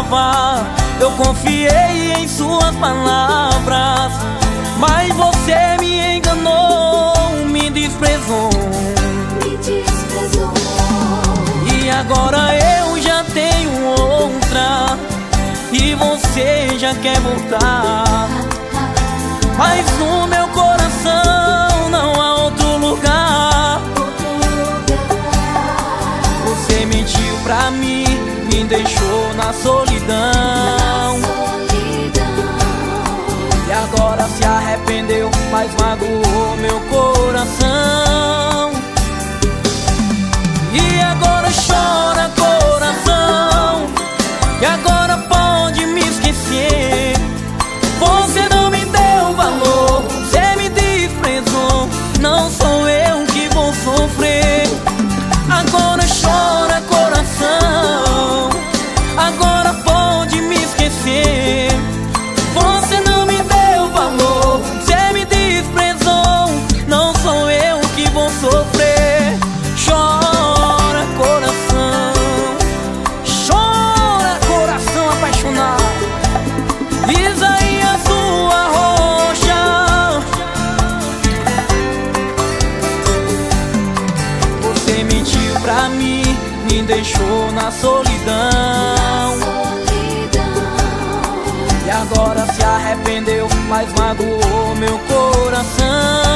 amava, eu confiei em suas palavras, mas você me enganou, me desprezou. E agora eu já tenho outra, e você já quer voltar. Mas no meu coração não há outro lugar. Você mentiu pra mim, me deixou na solidão. E agora se arrependeu, mas magoou meu coração. E agora chora, coração, e agora pode me esquecer. Você não me deu valor, você me desprezou, não sou eu que vou sofrer. Agora chora, coração, agora pode me esquecer. Você não me deu valor, você me desprezou, não sou eu que vou sofrer. Chora, coração, chora, coração apaixonado. Isaías, sua rocha. Você mentiu pra mim, me deixou na solidão. E agora se arrependeu, mas magoou meu coração.